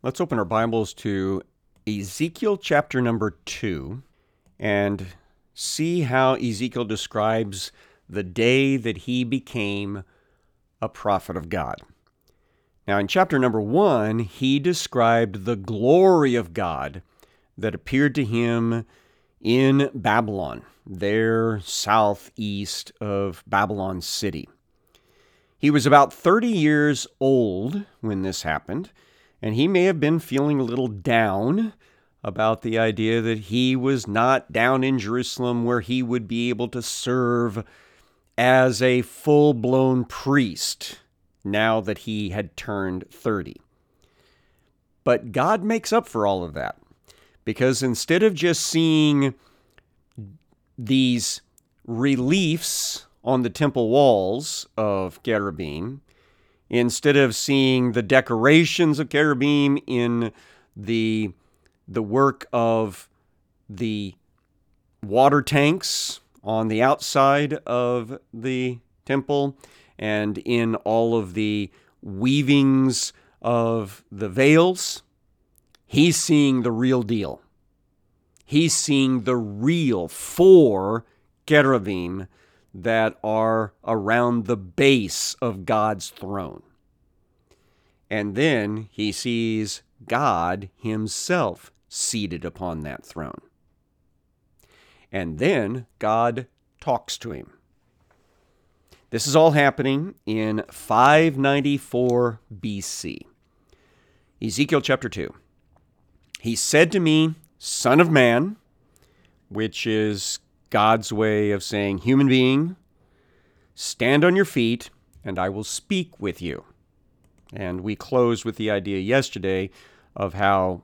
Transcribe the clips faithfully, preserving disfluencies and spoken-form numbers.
Let's open our Bibles to Ezekiel chapter number two and see how Ezekiel describes the day that he became a prophet of God. Now, in chapter number one, he described the glory of God that appeared to him in Babylon, there southeast of Babylon City. He was about thirty years old when this happened, and he may have been feeling a little down about the idea that he was not down in Jerusalem where he would be able to serve as a full-blown priest now that he had turned thirty. But God makes up for all of that, because instead of just seeing these reliefs on the temple walls of cherubim, instead of seeing the decorations of cherubim in the, the work of the water tanks on the outside of the temple and in all of the weavings of the veils, he's seeing the real deal. He's seeing the real four cherubim that are around the base of God's throne. And then he sees God himself seated upon that throne. And then God talks to him. This is all happening in five ninety-four B C. Ezekiel chapter two. He said to me, "Son of man," which is God's way of saying, human being, "stand on your feet, and I will speak with you." And we closed with the idea yesterday of how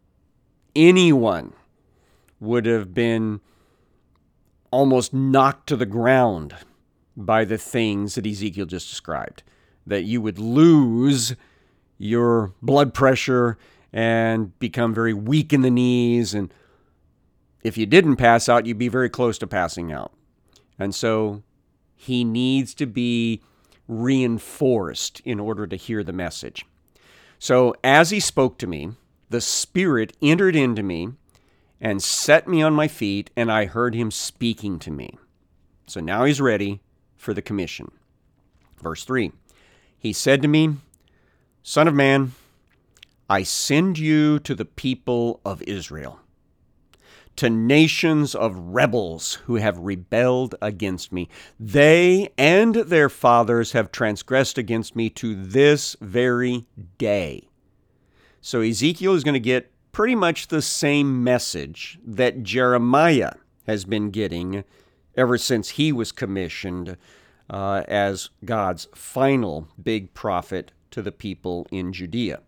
anyone would have been almost knocked to the ground by the things that Ezekiel just described. That you would lose your blood pressure and become very weak in the knees, and if you didn't pass out, you'd be very close to passing out. And so he needs to be reinforced in order to hear the message. So as he spoke to me, the Spirit entered into me and set me on my feet, and I heard him speaking to me. So now he's ready for the commission. Verse three, he said to me, "Son of man, I send you to the people of Israel, to nations of rebels who have rebelled against me. They and their fathers have transgressed against me to this very day." So Ezekiel is going to get pretty much the same message that Jeremiah has been getting ever since he was commissioned uh, as God's final big prophet to the people in Judea.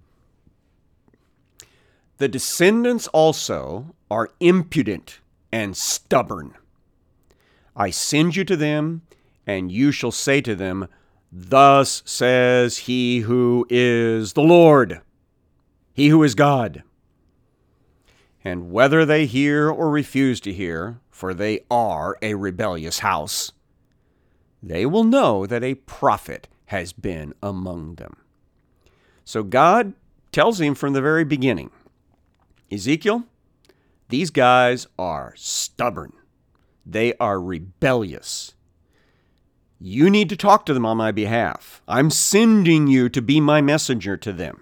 The descendants also are impudent and stubborn. I send you to them, and you shall say to them, "Thus says he who is the Lord, he who is God." And whether they hear or refuse to hear, for they are a rebellious house, they will know that a prophet has been among them. So God tells him from the very beginning, Ezekiel, these guys are stubborn. They are rebellious. You need to talk to them on my behalf. I'm sending you to be my messenger to them.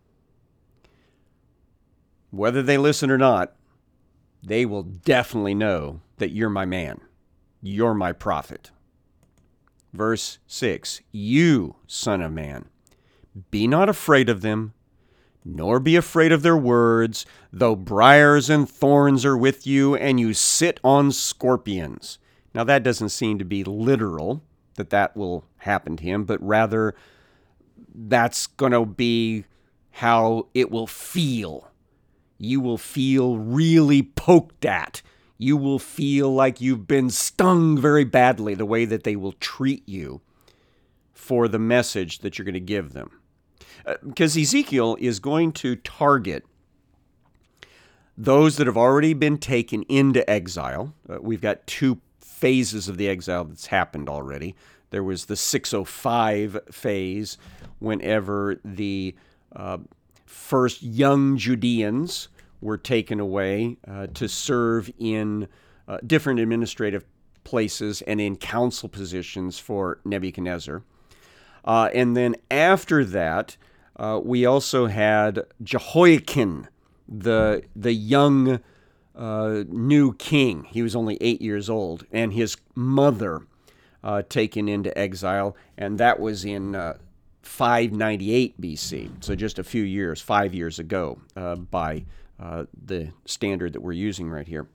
Whether they listen or not, they will definitely know that you're my man. You're my prophet. Verse six, you, son of man, be not afraid of them, nor be afraid of their words, though briars and thorns are with you, and you sit on scorpions. Now that doesn't seem to be literal, that that will happen to him, but rather that's going to be how it will feel. You will feel really poked at. You will feel like you've been stung very badly, the way that they will treat you for the message that you're going to give them. Because Ezekiel is going to target those that have already been taken into exile. Uh, we've got two phases of the exile that's happened already. There was the six oh five phase, whenever the uh, first young Judeans were taken away uh, to serve in uh, different administrative places and in council positions for Nebuchadnezzar. Uh, and then after that, uh, we also had Jehoiakim, the the young uh, new king. He was only eight years old, and his mother uh, taken into exile, and that was in uh, five ninety-eight B C, so just a few years, five years ago, uh, by uh, the standard that we're using right here.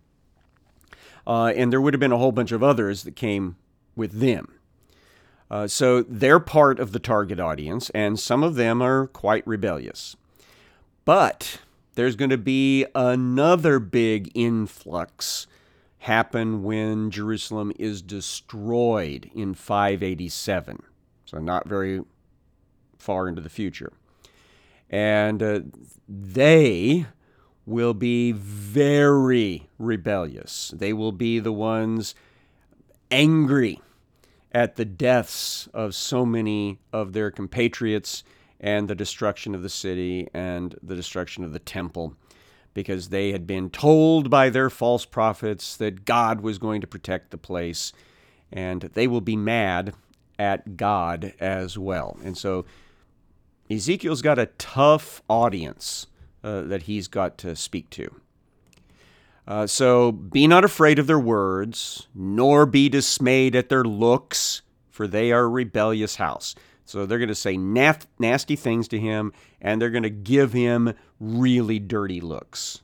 Uh, and there would have been a whole bunch of others that came with them. Uh, so they're part of the target audience, and some of them are quite rebellious. But there's going to be another big influx happen when Jerusalem is destroyed in five eighty-seven. So not very far into the future. And uh, they will be very rebellious. They will be the ones angry at the deaths of so many of their compatriots and the destruction of the city and the destruction of the temple, because they had been told by their false prophets that God was going to protect the place, and they will be mad at God as well. And so Ezekiel's got a tough audience uh, that he's got to speak to. Uh, so be not afraid of their words, nor be dismayed at their looks, for they are a rebellious house. So they're going to say naf- nasty things to him, and they're going to give him really dirty looks.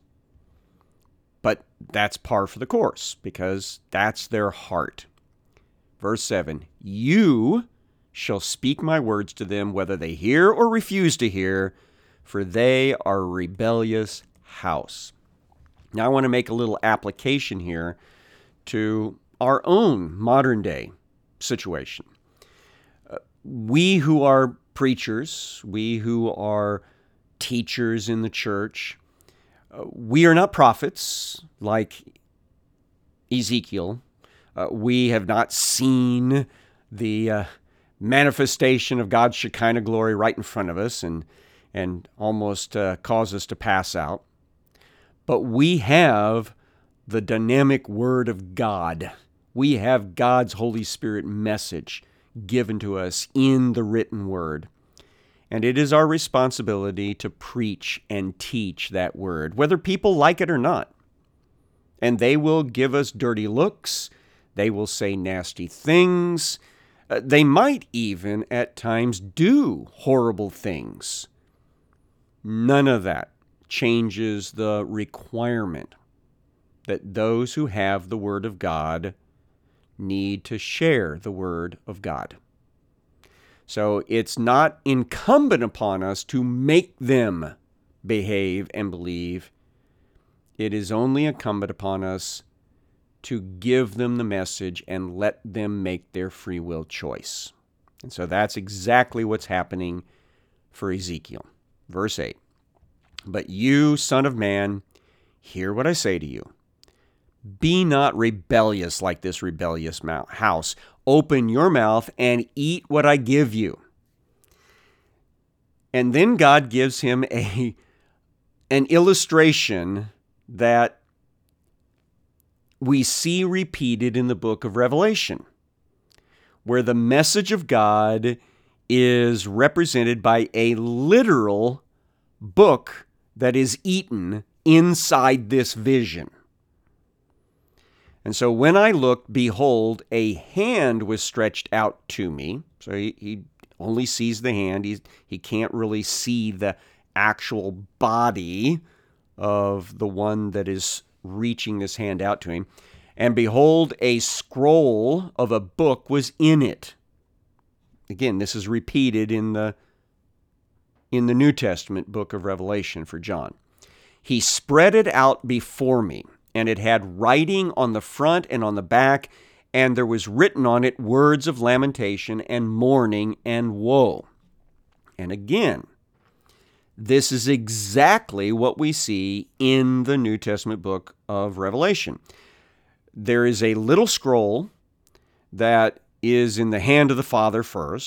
But that's par for the course, because that's their heart. Verse seven, you shall speak my words to them, whether they hear or refuse to hear, for they are a rebellious house. Now I want to make a little application here to our own modern day situation. Uh, we who are preachers, we who are teachers in the church, uh, we are not prophets like Ezekiel. Uh, we have not seen the uh, manifestation of God's Shekinah glory right in front of us and, and almost uh, cause us to pass out. But we have the dynamic Word of God. We have God's Holy Spirit message given to us in the written Word. And it is our responsibility to preach and teach that Word, whether people like it or not. And they will give us dirty looks. They will say nasty things. Uh, they might even at times do horrible things. None of that changes the requirement that those who have the Word of God need to share the Word of God. So it's not incumbent upon us to make them behave and believe. It is only incumbent upon us to give them the message and let them make their free will choice. And so that's exactly what's happening for Ezekiel. Verse eight. But you, son of man, hear what I say to you. Be not rebellious like this rebellious house. Open your mouth and eat what I give you. And then God gives him a, an illustration that we see repeated in the book of Revelation, where the message of God is represented by a literal book that is eaten inside this vision. And so when I looked, behold, a hand was stretched out to me. So he, he only sees the hand. He, he can't really see the actual body of the one that is reaching this hand out to him. And behold, a scroll of a book was in it. Again, this is repeated in the in the New Testament book of Revelation for John. He spread it out before me, and it had writing on the front and on the back, and there was written on it words of lamentation and mourning and woe. And again, this is exactly what we see in the New Testament book of Revelation. There is a little scroll that is in the hand of the Father first.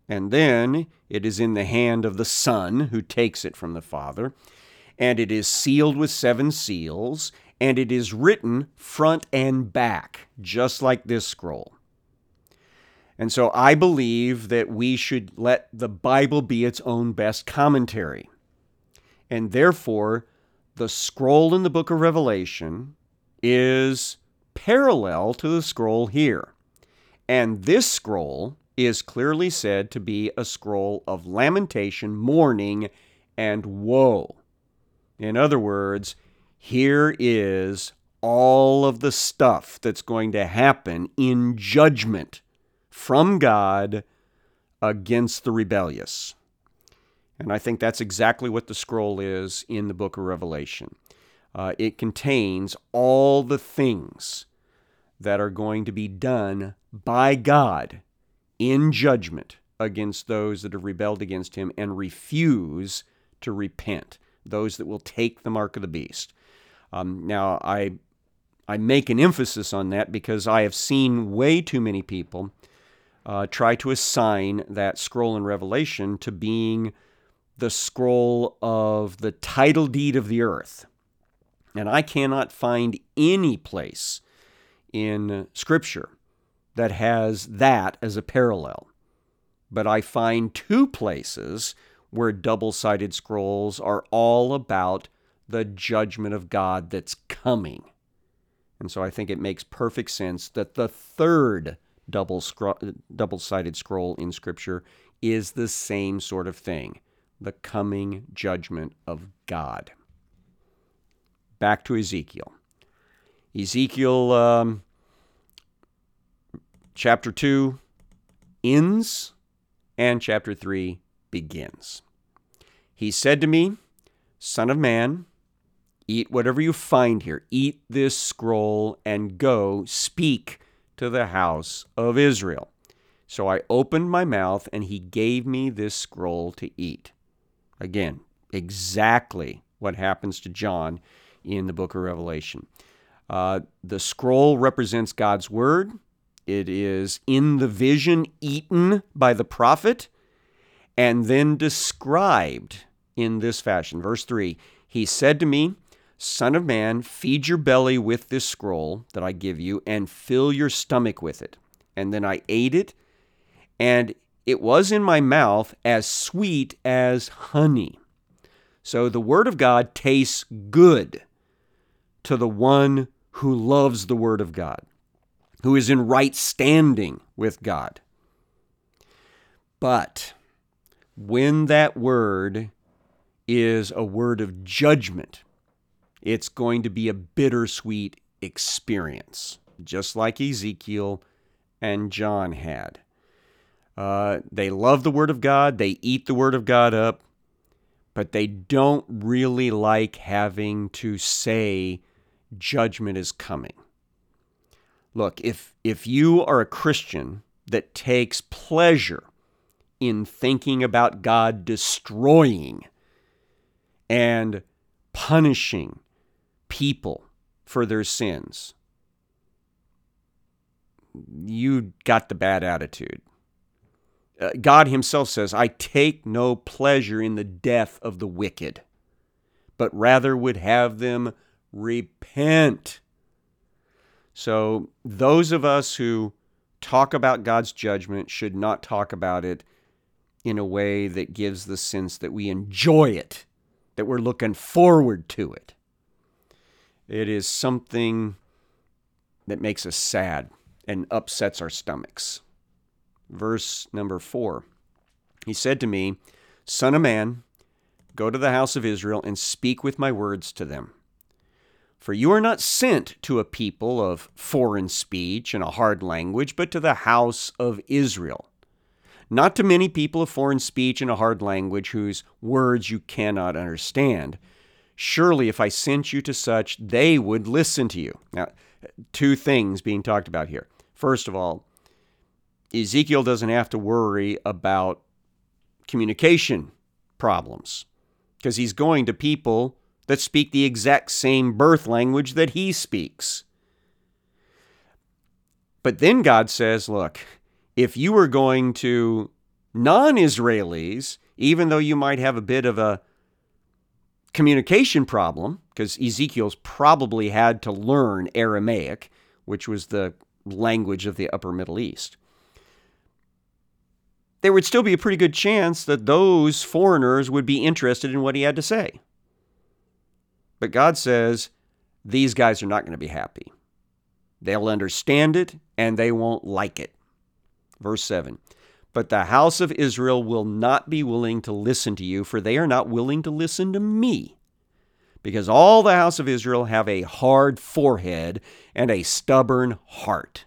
And then it is in the hand of the Son, who takes it from the Father. And it is sealed with seven seals. And it is written front and back, just like this scroll. And so I believe that we should let the Bible be its own best commentary. And therefore, the scroll in the book of Revelation is parallel to the scroll here. And this scroll is clearly said to be a scroll of lamentation, mourning, and woe. In other words, here is all of the stuff that's going to happen in judgment from God against the rebellious. And I think that's exactly what the scroll is in the book of Revelation. Uh, it contains all the things that are going to be done by God in judgment against those that have rebelled against him and refuse to repent, those that will take the mark of the beast. Um, now, I, I make an emphasis on that because I have seen way too many people uh, try to assign that scroll in Revelation to being the scroll of the title deed of the earth. And I cannot find any place in Scripture that has that as a parallel. But I find two places where double-sided scrolls are all about the judgment of God that's coming. And so I think it makes perfect sense that the third double scro- double-sided scroll in Scripture is the same sort of thing, the coming judgment of God. Back to Ezekiel. Ezekiel um, chapter two ends and chapter three begins. He said to me, Son of man, eat whatever you find here. Eat this scroll and go speak to the house of Israel. So I opened my mouth and he gave me this scroll to eat. Again, exactly what happens to John in the book of Revelation. Uh, the scroll represents God's word. It is in the vision eaten by the prophet and then described in this fashion. Verse three, he said to me, Son of man, feed your belly with this scroll that I give you and fill your stomach with it. And then I ate it, and it was in my mouth as sweet as honey. So the word of God tastes good to the one who loves the word of God, who is in right standing with God. But when that word is a word of judgment, it's going to be a bittersweet experience, just like Ezekiel and John had. Uh, they love the Word of God, they eat the Word of God up, but they don't really like having to say judgment is coming. Look, if, if you are a Christian that takes pleasure in thinking about God destroying and punishing people for their sins, you got the bad attitude. Uh, God himself says, I take no pleasure in the death of the wicked, but rather would have them repent. So those of us who talk about God's judgment should not talk about it in a way that gives the sense that we enjoy it, that we're looking forward to it. It is something that makes us sad and upsets our stomachs. Verse number four, he said to me, Son of man, go to the house of Israel and speak with my words to them. For you are not sent to a people of foreign speech and a hard language, but to the house of Israel. Not to many people of foreign speech and a hard language whose words you cannot understand. Surely if I sent you to such, they would listen to you. Now, two things being talked about here. First of all, Ezekiel doesn't have to worry about communication problems because he's going to people that speak the exact same birth language that he speaks. But then God says, look, if you were going to non-Israelis, even though you might have a bit of a communication problem, because Ezekiel's probably had to learn Aramaic, which was the language of the Upper Middle East, there would still be a pretty good chance that those foreigners would be interested in what he had to say. But God says, these guys are not going to be happy. They'll understand it, and they won't like it. Verse seven, but the house of Israel will not be willing to listen to you, for they are not willing to listen to me. Because all the house of Israel have a hard forehead and a stubborn heart.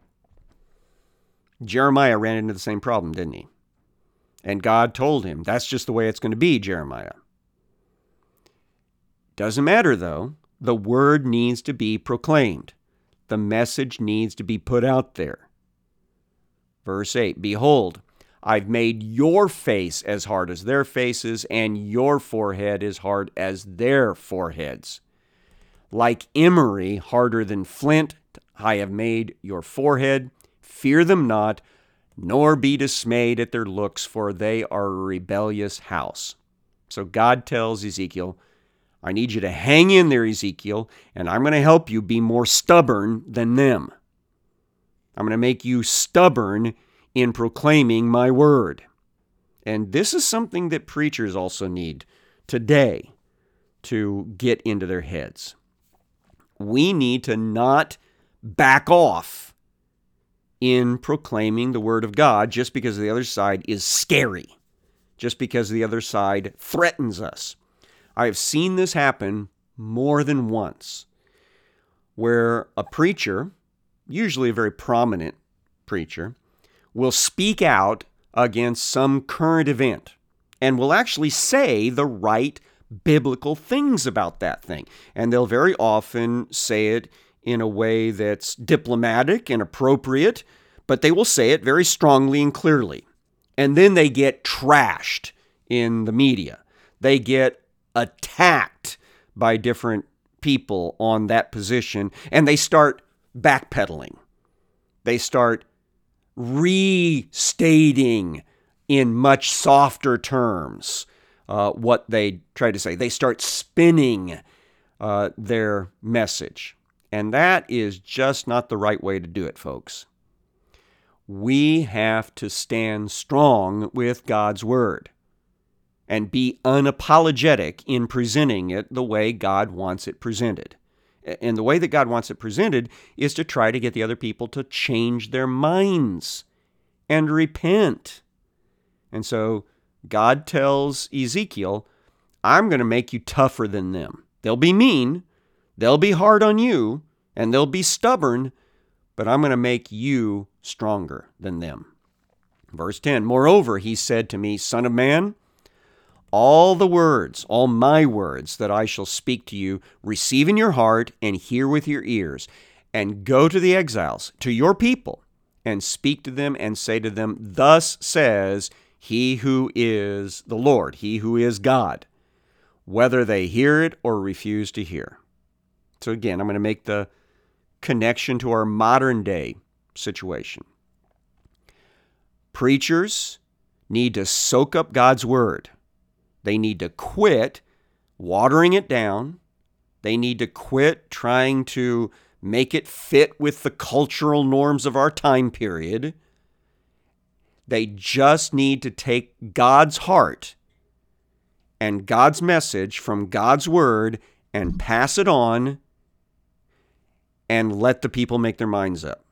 Jeremiah ran into the same problem, didn't he? And God told him, that's just the way it's going to be, Jeremiah. Doesn't matter, though. The word needs to be proclaimed. The message needs to be put out there. Verse eight, behold, I've made your face as hard as their faces, and your forehead as hard as their foreheads. Like emery, harder than flint, I have made your forehead. Fear them not, nor be dismayed at their looks, for they are a rebellious house. So God tells Ezekiel, I need you to hang in there, Ezekiel, and I'm going to help you be more stubborn than them. I'm going to make you stubborn in proclaiming my word. And this is something that preachers also need today to get into their heads. We need to not back off in proclaiming the word of God just because the other side is scary, just because the other side threatens us. I have seen this happen more than once, where a preacher, usually a very prominent preacher, will speak out against some current event and will actually say the right biblical things about that thing. And they'll very often say it in a way that's diplomatic and appropriate, but they will say it very strongly and clearly. And then they get trashed in the media. They get attacked by different people on that position, and they start backpedaling. They start restating in much softer terms uh, what they try to say. They start spinning uh, their message. And that is just not the right way to do it, folks. We have to stand strong with God's word and be unapologetic in presenting it the way God wants it presented. And the way that God wants it presented is to try to get the other people to change their minds and repent. And so God tells Ezekiel, I'm going to make you tougher than them. They'll be mean, they'll be hard on you, and they'll be stubborn, but I'm going to make you stronger than them. Verse ten, moreover, he said to me, Son of man, all the words, all my words that I shall speak to you, receive in your heart and hear with your ears, and go to the exiles, to your people, and speak to them and say to them, thus says he who is the Lord, he who is God, whether they hear it or refuse to hear. So again, I'm going to make the connection to our modern day situation. Preachers need to soak up God's word. They need to quit watering it down. They need to quit trying to make it fit with the cultural norms of our time period. They just need to take God's heart and God's message from God's word and pass it on and let the people make their minds up.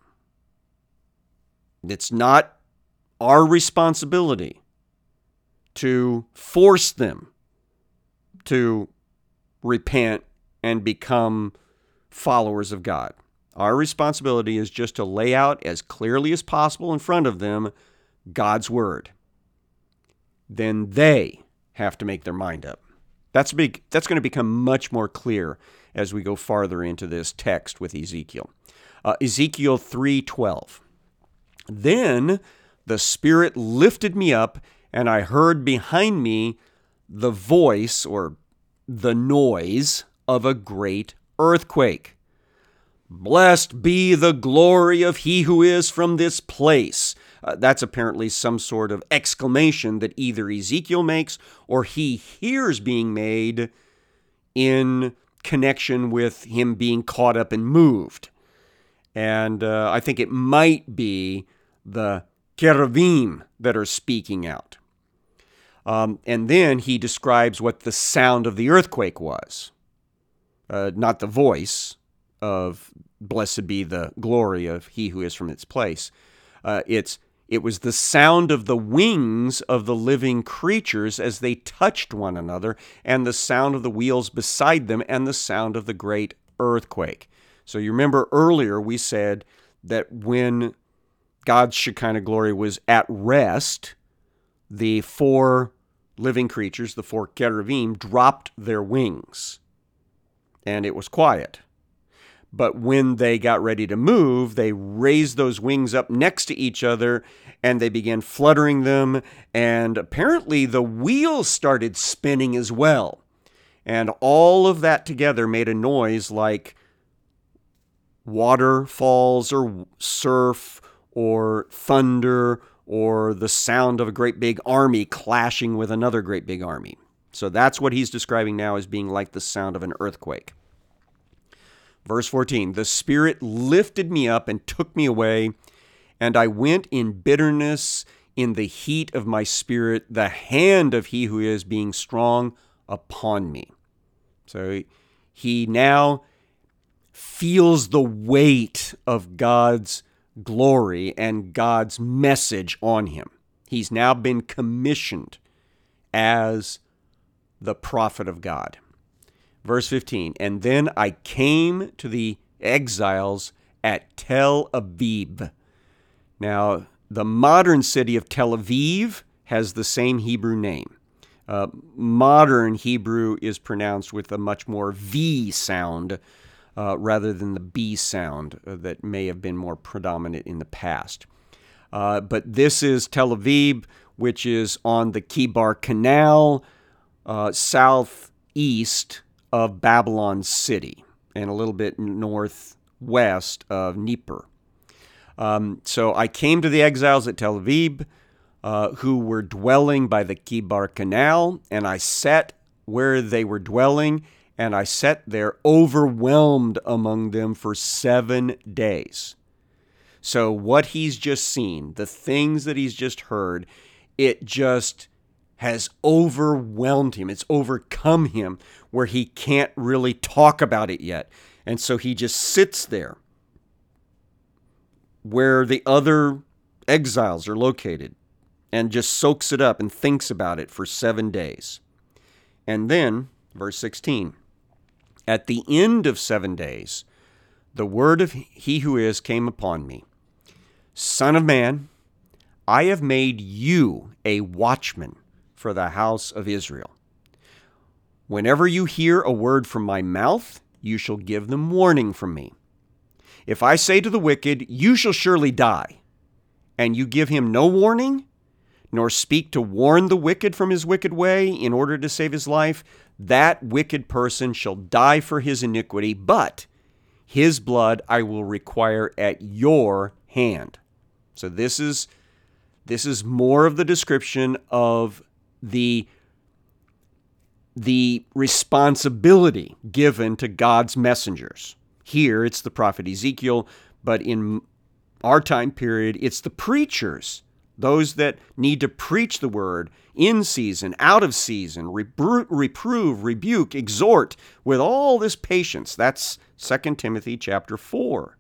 It's not our responsibility to force them to repent and become followers of God. Our responsibility is just to lay out as clearly as possible in front of them God's word. Then they have to make their mind up. That's big. That's going to become much more clear as we go farther into this text with Ezekiel. Uh, Ezekiel three twelve. Then the Spirit lifted me up, and I heard behind me the voice or the noise of a great earthquake. Blessed be the glory of he who is from this place. Uh, that's apparently some sort of exclamation that either Ezekiel makes or he hears being made in connection with him being caught up and moved. And uh, I think it might be the cherubim that are speaking out. Um, and then he describes what the sound of the earthquake was. Uh, not the voice of blessed be the glory of he who is from its place. Uh, it's It was the sound of the wings of the living creatures as they touched one another, and the sound of the wheels beside them, and the sound of the great earthquake. So you remember earlier we said that when God's Shekinah glory was at rest, the four living creatures, the four cherubim, dropped their wings, and it was quiet. But when they got ready to move, they raised those wings up next to each other, and they began fluttering them, and apparently the wheels started spinning as well. And all of that together made a noise like waterfalls or surf or thunder or the sound of a great big army clashing with another great big army. So that's what he's describing now as being like the sound of an earthquake. Verse fourteen, the Spirit lifted me up and took me away, and I went in bitterness in the heat of my spirit, the hand of he who is being strong upon me. So he now feels the weight of God's glory and God's message on him. He's now been commissioned as the prophet of God. Verse fifteen, and then I came to the exiles at Tel Aviv. Now, the modern city of Tel Aviv has the same Hebrew name. Uh, modern Hebrew is pronounced with a much more V sound uh, rather than the B sound uh, that may have been more predominant in the past. Uh, but this is Tel Aviv, which is on the Kibar Canal, uh, southeast of Babylon City, and a little bit northwest of Nippur. Um, so I came to the exiles at Tel Aviv, uh, who were dwelling by the Kibar Canal, and I sat where they were dwelling, and I sat there overwhelmed among them for seven days. So what he's just seen, the things that he's just heard, it just has overwhelmed him. It's overcome him where he can't really talk about it yet. And so he just sits there where the other exiles are located and just soaks it up and thinks about it for seven days. And then, verse sixteen, at the end of seven days, the word of he who is came upon me. Son of man, I have made you a watchman for the house of Israel. Whenever you hear a word from my mouth, you shall give them warning from me. If I say to the wicked, you shall surely die, and you give him no warning, nor speak to warn the wicked from his wicked way in order to save his life, that wicked person shall die for his iniquity, but his blood I will require at your hand. So this is, this is more of the description of the the responsibility given to God's messengers. Here, it's the prophet Ezekiel, but in our time period, it's the preachers, those that need to preach the word in season, out of season, repro- reprove, rebuke, exhort with all this patience. That's Second Timothy chapter four.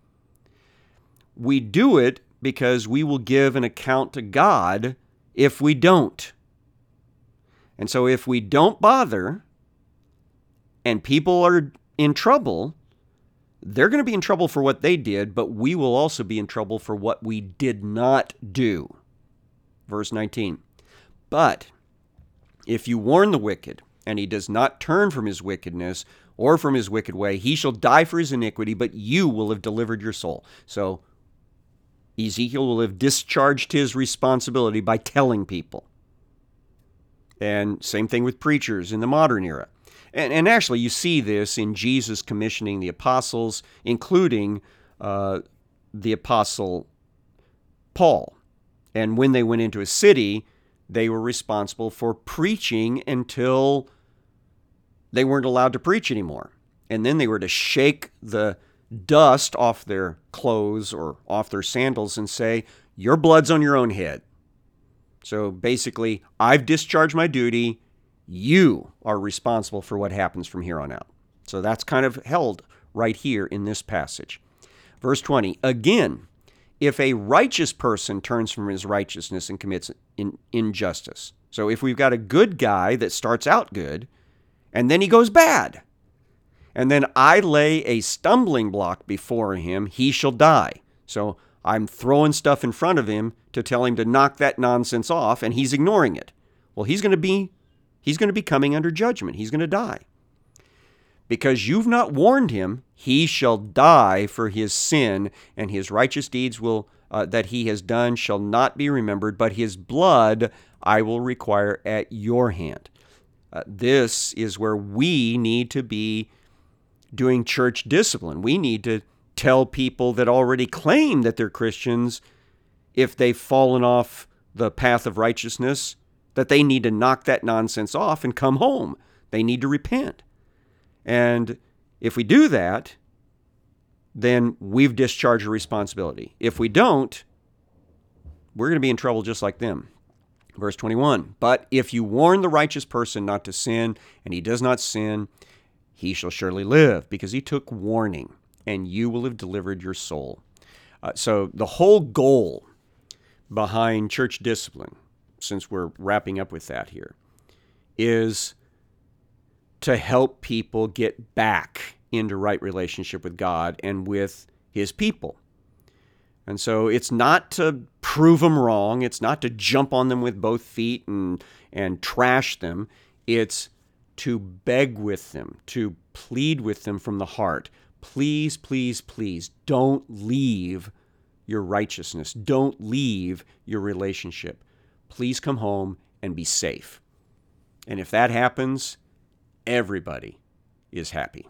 We do it because we will give an account to God if we don't. And so if we don't bother and people are in trouble, they're going to be in trouble for what they did, but we will also be in trouble for what we did not do. Verse nineteen, but if you warn the wicked, and he does not turn from his wickedness or from his wicked way, he shall die for his iniquity, but you will have delivered your soul. So Ezekiel will have discharged his responsibility by telling people. And same thing with preachers in the modern era. And, and actually, you see this in Jesus commissioning the apostles, including uh, the apostle Paul. And when they went into a city, they were responsible for preaching until they weren't allowed to preach anymore. And then they were to shake the dust off their clothes or off their sandals and say, your blood's on your own head. So basically, I've discharged my duty. You are responsible for what happens from here on out. So that's kind of held right here in this passage. Verse twenty, again, if a righteous person turns from his righteousness and commits in, injustice. So if we've got a good guy that starts out good, and then he goes bad, and then I lay a stumbling block before him, he shall die. So I'm throwing stuff in front of him to tell him to knock that nonsense off, and he's ignoring it. Well, he's going to be he's going to be coming under judgment. He's going to die. Because you've not warned him, he shall die for his sin, and his righteous deeds will uh, that he has done shall not be remembered, but his blood I will require at your hand. Uh, this is where we need to be doing church discipline. We need to tell people that already claim that they're Christians, if they've fallen off the path of righteousness, that they need to knock that nonsense off and come home. They need to repent. And if we do that, then we've discharged a responsibility. If we don't, we're going to be in trouble just like them. Verse twenty-one, but if you warn the righteous person not to sin, and he does not sin, he shall surely live, because he took warning, and you will have delivered your soul. Uh, so the whole goal behind church discipline, since we're wrapping up with that here, is to help people get back into right relationship with God and with his people. And so it's not to prove them wrong. It's not to jump on them with both feet and, and trash them. It's to beg with them, to plead with them from the heart. Please, please, please don't leave your righteousness. Don't leave your relationship. Please come home and be safe. And if that happens, everybody is happy.